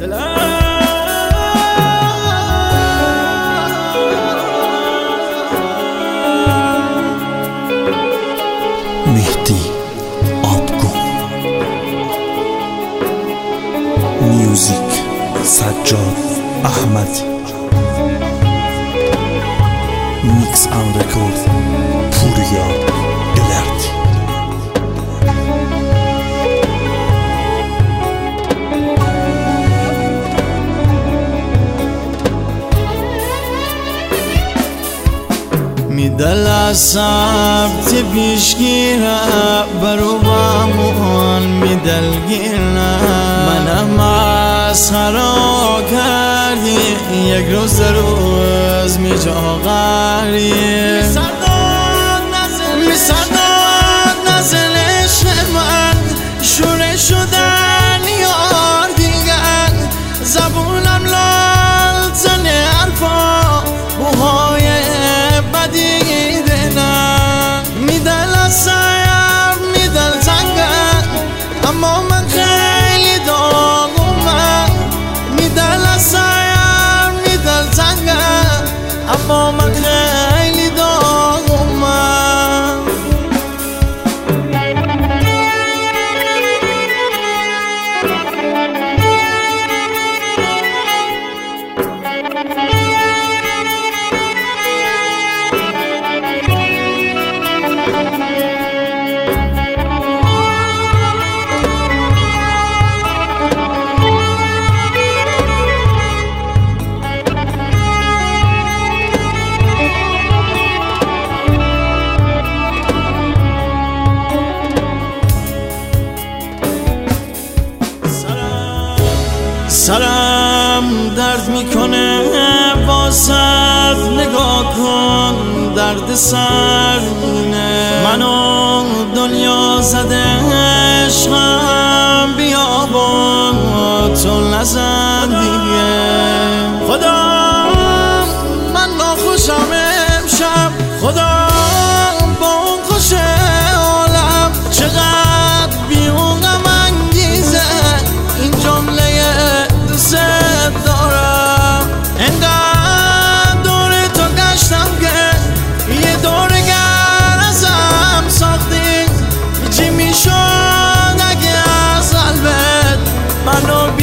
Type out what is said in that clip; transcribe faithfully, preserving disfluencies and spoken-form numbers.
مهدی آبگون، میوزیک سجاد احمدی، میکس اند رکورد پوریا الردی. می دل عصب تی پیشگیره برو بامون می دل گیره منم مسخرا کردی یک روز روز می جا غری می سرداد نزل عشق من شوره شدن یار دیگر زبونم لال زنه حرفا بوهای اما من خیلی داغمم میدل از سایم میدل تنگم اما من خیلی داغمم. سرم درد میکنه واسد نگاه کن درد سر اینه منو دنیا زده عشقم بیا با تو نزن دیگه خدا من ناخوشم امشب خدا با اون خوش عالم چقدر بیونم انگیزه این جمله دوست دارم انقدر دور تو گشتم که یه دورگر ازم ساختی چی میشد اگه از قلبت منو